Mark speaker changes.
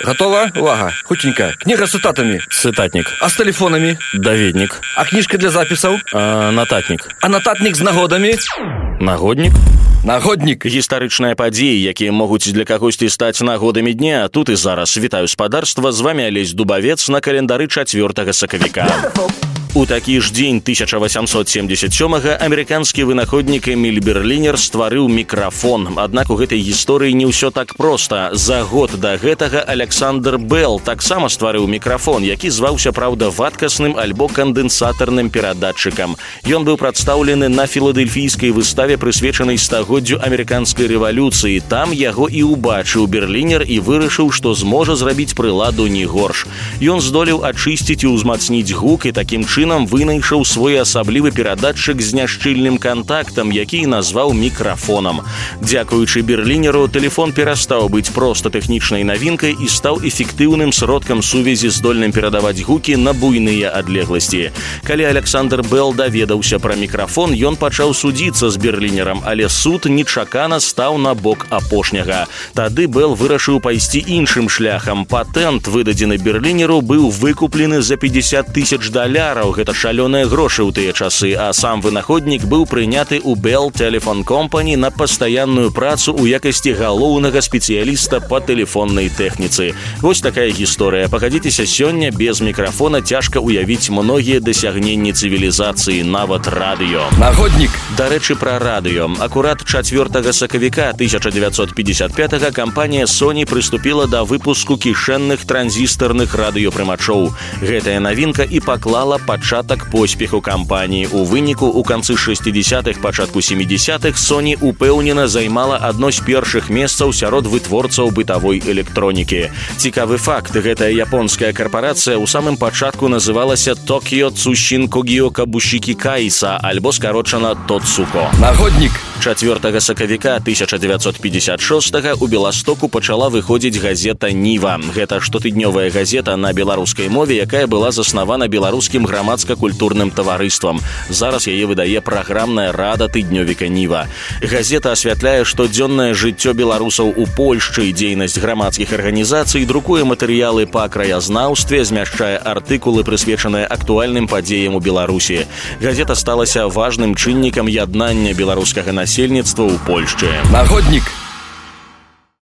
Speaker 1: Готова? Увага. Хутенька. Книга с цитатами.
Speaker 2: Цытатнік.
Speaker 1: А с телефонами?
Speaker 2: Даведнік.
Speaker 1: А книжка для записаў?
Speaker 2: Нататнік.
Speaker 1: А нататник с нагодами?
Speaker 2: Нагоднік.
Speaker 1: Нагодник.
Speaker 2: Гістарычныя падзеі, якія могуць для кагосьці стаць нагодамі дня. Тут і зараз вітаю спадарства. З вами Алесь Дубавец на календары 4 сакавіка. У такі ж дзень 1877-го амерыканскі вынаходнік Эміль Берлінер стварыў мікрафон. Аднак у гэтай гісторыі не ўсё так проста. За год да гэтага Александр Белл таксама стварыў мікрафон, які зваўся, праўда, вадкасным альбо кандэнсатарным перадатчыкам. Ён быў прадстаўлены на філадельфійскай выставе, прысвечанай стагоддзю амерыканскай рэвалюцыі. Там яго і ўбачыў Берлінер і вырашыў, што зможа зрабіць прыладу не горш. Ён здолеў ачысціць і ўзмацніць гук і такім чынам вынайшаў свой асаблівы перадатчык з няшчыльным кантактам, які назваў мікрафонам. Дзякуючы Берлінеру, тэлефон перастаў быць проста тэхнічнай навінкай і стаў эфектыўным сродкам сувязі, здольным перадаваць гукі на буйныя адлегласці. Калі Александр Белл даведаўся пра мікрафон, ён пачаў судзіцца з Берлінерам, але суд нечакана стаў на бок апошняга. Тады Белл вырашыў пайсці іншым шляхам. Патэнт, выдадзены Берлінеру, быў выкуплены за $50,000. Гэта шалёныя грошы ў тыя часы, а сам вынаходнік быў прыняты ў Bell Telephone Company на пастаянную працу ў якасці галоўнага спецыяліста па тэлефоннай тэхніцы. Вось такая гісторыя. Пагадзіцеся, сёння без мікрафона цяжка ўявіць многія дасягненні цывілізацыі, нават радыё.
Speaker 1: Нагодник.
Speaker 2: Дарэчы, пра радыё. Акурат 4 сакавіка 1955-го кампанія Sony прыступіла да выпуску кішэнных транзістарных радыёпрымачоў. Гэтая навінка і паклала пачатак поспеху кампаніі. У выніку, у канцы 60-х, пачатку 70-х Sony упэўнена займала адно з першых месцаў сярод вытворцаў бытавой электронікі. Цікавы факт, гэтая японская карпарацыя ў самым пачатку называлася Tokyo Tsushin Kogyo Kabushiki Kaisa, альбо скарочана Тотсуко.
Speaker 1: Нагодник.
Speaker 2: 4 сакавіка 1956-го у Беластоку пачала выходзіць газета «Ніва». Гэта штотыднёвая газета на беларускай мове, якая была заснавана беларускім грамадска-культурным таварыствам. Зараз яе выдае праграмная рада тыднёвіка «Ніва». Газета асвятляе штодзённае жыццё беларусаў у Польшчы і дзейнасць грамадскіх арганізацый, друкуе матэрыялы па краязнаўстве, змяшчае артыкулы, прысвечаныя актуальным падзеям у Беларусі. Газета сталася важным чыннікам яднання беларускага насельніцтва ў Польшчы.
Speaker 1: Нагодник.